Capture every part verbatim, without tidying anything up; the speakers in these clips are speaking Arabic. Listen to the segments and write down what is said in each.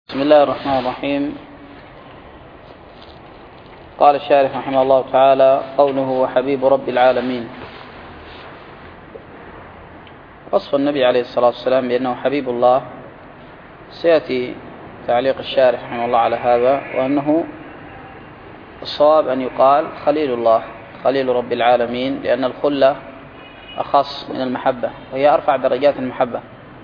بسم الله الرحمن الرحيم. قال الشارح رحمه الله تعالى: قوله وحبيب رب العالمين. وصف النبي عليه الصلاة والسلام بأنه حبيب الله سيأتي تعليق الشارح رحمه الله على هذا، وأنه الصواب أن يقال خليل الله، خليل رب العالمين، لأن الخلة أخص من المحبة وهي أرفع درجات المحبة.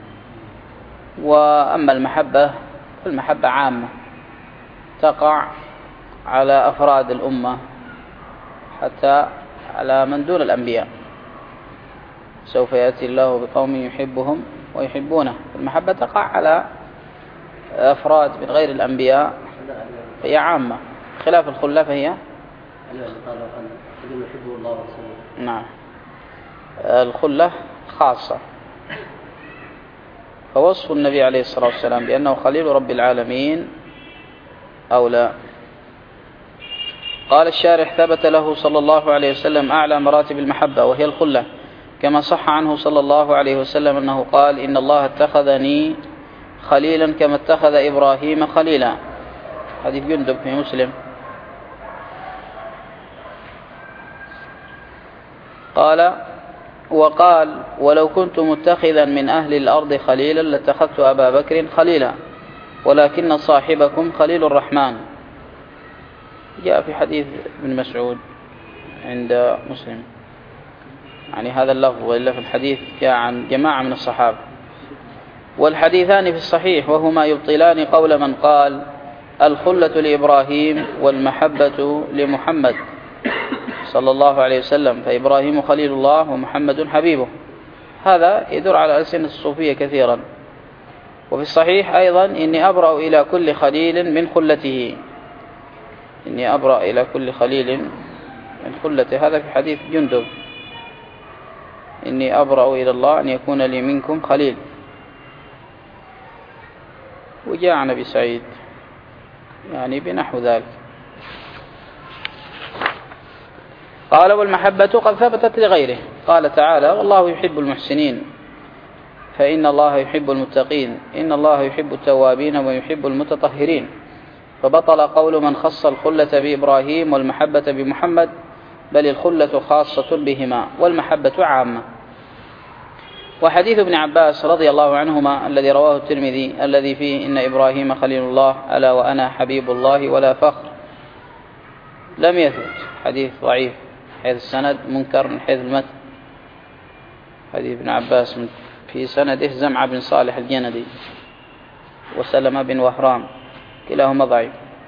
وأما المحبة فالمحبة عامة تقع على أفراد الأمة حتى على من دون الأنبياء. سوف يأتي الله بقوم يحبهم ويحبونه. المحبة تقع على أفراد من غير الأنبياء فهي عامة، خلاف الخلة فهي نعم الخلة خاصة. فوصف النبي عليه الصلاة والسلام بأنه خليل رب العالمين أولى. قال الشارح: ثبت له صلى الله عليه وسلم أعلى مراتب المحبة وهي الخلة، كما صح عنه صلى الله عليه وسلم أنه قال: إن الله اتخذني خليلا كما اتخذ إبراهيم خليلا. حديث جندب في مسلم. قال: وقال: ولو كنت متخذا من أهل الأرض خليلا لاتخذت أبا بكر خليلا ولكن صاحبكم خليل الرحمن. جاء في حديث ابن مسعود عند مسلم يعني هذا اللفظ، وإلا في الحديث جاء عن جماعة من الصحابة. والحديثان في الصحيح وهما يبطلان قول من قال الخلة لإبراهيم والمحبة لمحمد صلى الله عليه وسلم، فإبراهيم خليل الله ومحمد حبيبه. هذا يدور على ألسنة الصوفية كثيرا. وفي الصحيح أيضا: إني أبرأ إلى كل خليل من خلته، إني أبرأ إلى كل خليل من خلته. هذا في حديث جندب: إني أبرأ إلى الله أن يكون لي منكم خليل. وجاء عن أبي سعيد يعني بنحو ذلك. قال: والمحبة قد ثبتت لغيره. قال تعالى: والله يحب المحسنين فإن الله يحب المتقين إن الله يحب التوابين ويحب المتطهرين. فبطل قول من خص الخلة بإبراهيم والمحبة بمحمد، بل الخلة خاصة بهما والمحبة عامة. وحديث ابن عباس رضي الله عنهما الذي رواه الترمذي الذي فيه إن إبراهيم خليل الله ألا وأنا حبيب الله ولا فخر لم يثبت، حديث ضعيف حيث السند منكر من حيث المتن. حديث ابن عباس في سنده زمعة بن صالح الجندي وسلمة بن وهران كلاهما ضعيف.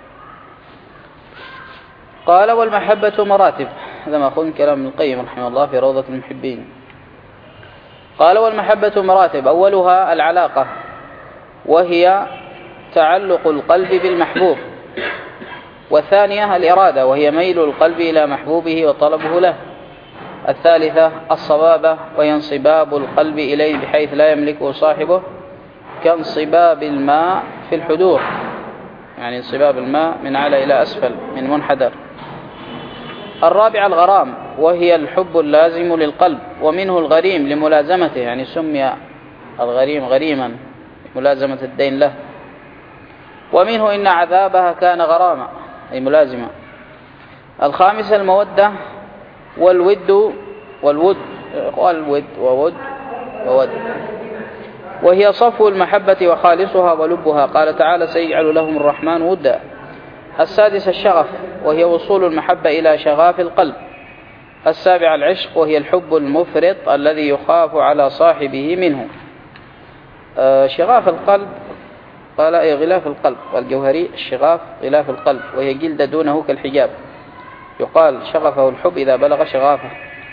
قال: والمحبة مراتب. هذا ما أخذ كلام ابن القيم رحمه الله في روضة المحبين. قال: والمحبة مراتب، أولها العلاقة وهي تعلق القلب بالمحبوب، والثانية الإرادة وهي ميل القلب إلى محبوبه وطلبه له، الثالثة الصبابة وهي انصباب القلب إليه بحيث لا يملكه صاحبه كانصباب الماء في الحدور، يعني انصباب الماء من أعلى إلى أسفل من منحدر. الرابعة الغرام وهي الحب اللازم للقلب، ومنه الغريم لملازمته، يعني سمي الغريم غريما ملازمة الدين له. ومنه إن عذابها كان غراما أي ملازمة. الخامسة المودة والود والود والود وود وود وهي صفو المحبة وخالصها ولبها. قال تعالى: سيجعل لهم الرحمن ودا. السادسة الشغف وهي وصول المحبة إلى شغاف القلب. السابعة العشق وهي الحب المفرط الذي يخاف على صاحبه منه. آه شغاف القلب قال أي غلاف القلب، والجوهري الشغاف غلاف القلب وهي جلد دونه كالحجاب. يقال شغفه الحب إذا بلغ شغافه.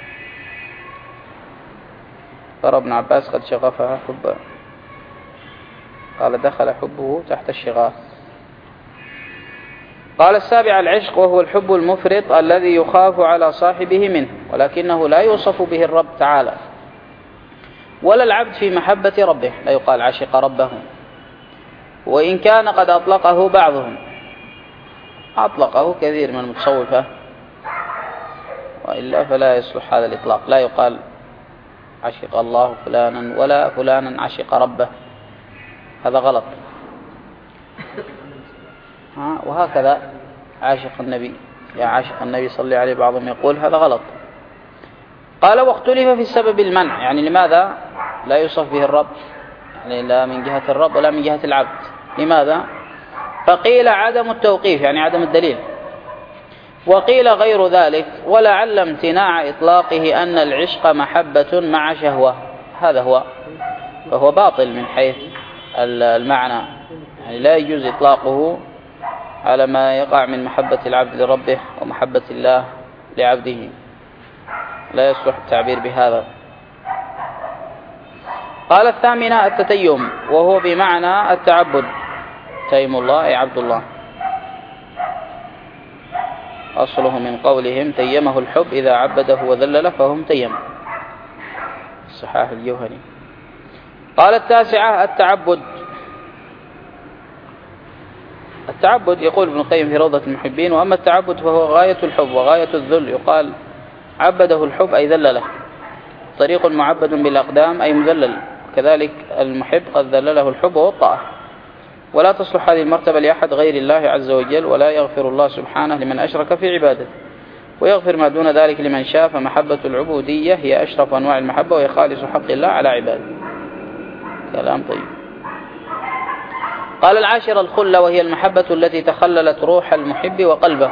ترى ابن عباس قد شغفها حبا، قال دخل حبه تحت الشغاف. قال: السابع العشق وهو الحب المفرط الذي يخاف على صاحبه منه، ولكنه لا يوصف به الرب تعالى ولا العبد في محبة ربه، لا يقال عشق ربه، وإن كان قد أطلقه بعضهم، أطلقه كثير من المتصوفة، وإلا فلا يصلح هذا الإطلاق. لا يقال عشق الله فلانا ولا فلانا عشق ربه، هذا غلط. ها وهكذا عاشق النبي يا عاشق النبي صلى عليه، بعضهم يقول هذا غلط. قال واختلف في السبب المنع، يعني لماذا لا يوصف به الرب، يعني لا من جهة الرب ولا من جهة العبد، لماذا؟ فقيل عدم التوقيف يعني عدم الدليل، وقيل غير ذلك، ولعل امتناع إطلاقه أن العشق محبة مع شهوة، هذا هو، فهو باطل من حيث المعنى، يعني لا يجوز إطلاقه على ما يقع من محبة العبد لربه ومحبة الله لعبده، لا يصلح التعبير بهذا. قال الثامنة التتيم، وهو بمعنى التعبد، تيم الله أي عبد الله، أصله من قولهم تيمه الحب إذا عبده وذلله فهم تيم، الصحاح الجوهري. قال التاسعة التعبد، التعبد يقول ابن القيم في روضة المحبين: وأما التعبد فهو غاية الحب وغاية الذل، يقال عبده الحب أي ذلله، طريق معبد بالأقدام أي مذلل، كذلك المحب قد ذلله الحب والطاعة، ولا تصلح هذه المرتبة لأحد غير الله عز وجل، ولا يغفر الله سبحانه لمن أشرك في عبادته، ويغفر ما دون ذلك لمن شاء، فمحبة العبودية هي أشرف أنواع المحبة وهي خالص حق الله على عباده. كلام طيب. قال العاشر الخلة، وهي المحبة التي تخللت روح المحب وقلبه،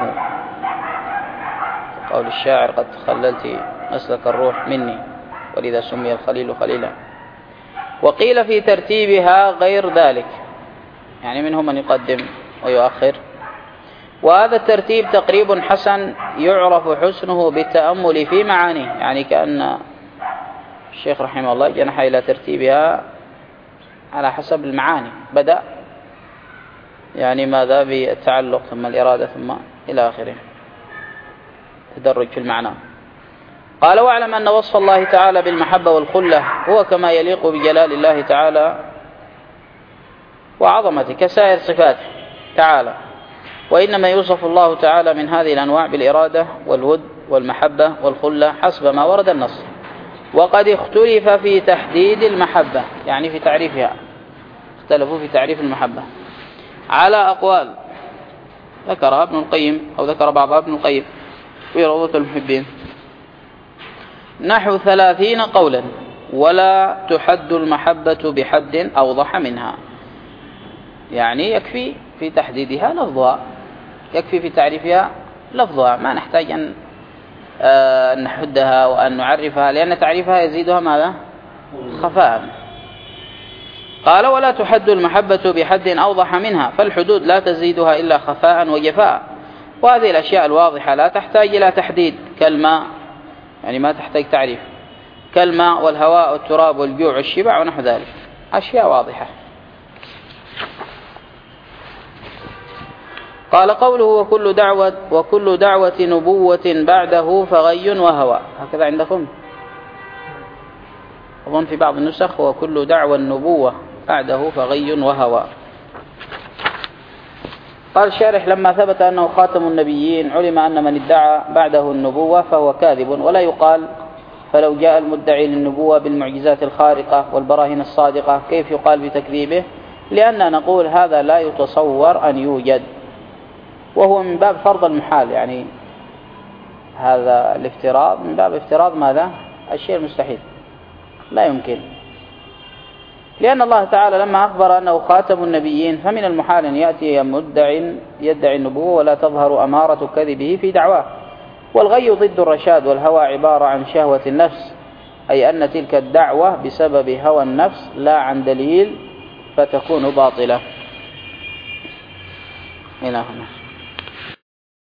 قول الشاعر: قد تخللت مسلك الروح مني، ولذا سمي الخليل خليلا. وقيل في ترتيبها غير ذلك، يعني منهم من يقدم ويؤخر، وهذا الترتيب تقريب حسن يعرف حسنه بالتأمل في معانيه، يعني كأن الشيخ رحمه الله جنح إلى ترتيبها على حسب المعاني، بدأ يعني ماذا بالتعلق ثم الإرادة ثم إلى آخره، تدرج في المعنى. قال: واعلم أن وصف الله تعالى بالمحبة والخلة هو كما يليق بجلال الله تعالى وعظمته كسائر صفاته تعالى، وإنما يوصف الله تعالى من هذه الأنواع بالإرادة والود والمحبة والخلة حسب ما ورد النص. وقد اختلف في تحديد المحبة، يعني في تعريفها، اختلفوا في تعريف المحبة على أقوال ذكرها ابن القيم أو ذكر بعضها ابن القيم في روضة المحبين، نحو ثلاثين قولا، ولا تحد المحبة بحد أوضح منها، يعني يكفي في تحديدها لفظها، يكفي في تعريفها لفظها، ما نحتاج أن آه نحدها وأن نعرفها، لأن تعريفها يزيدها ماذا؟ خفاء. قال: ولا تحد المحبة بحد أوضح منها، فالحدود لا تزيدها إلا خفاء وجفاء، وهذه الأشياء الواضحة لا تحتاج إلى تحديد، كالماء يعني ما تحتاج تعريف، كالماء والهواء والتراب والجوع والشبع ونحو ذلك، أشياء واضحة. قال: قوله: وكل دعوة وكل دعوة نبوة بعده فغي وهوى، هكذا عندكم أظن في بعض النسخ: وكل دعوة النبوة بعده فغي وهوى. قال الشارح: لما ثبت أنه خاتم النبيين علم أن من ادعى بعده النبوة فهو كاذب، ولا يقال فلو جاء المدعي للنبوة بالمعجزات الخارقة والبراهين الصادقة كيف يقال بتكذيبه، لأننا نقول هذا لا يتصور أن يوجد، وهو من باب فرض المحال، يعني هذا الافتراض من باب افتراض ماذا؟ الشيء المستحيل، لا يمكن، لأن الله تعالى لما أخبر أنه خاتم النبيين فمن المحال أن يأتي مدع يدعي النبوة ولا تظهر أمارة كذبه في دعواه. والغي ضد الرشاد، والهوى عبارة عن شهوة النفس، أي أن تلك الدعوة بسبب هوى النفس لا عن دليل فتكون باطلة. إلى هنا.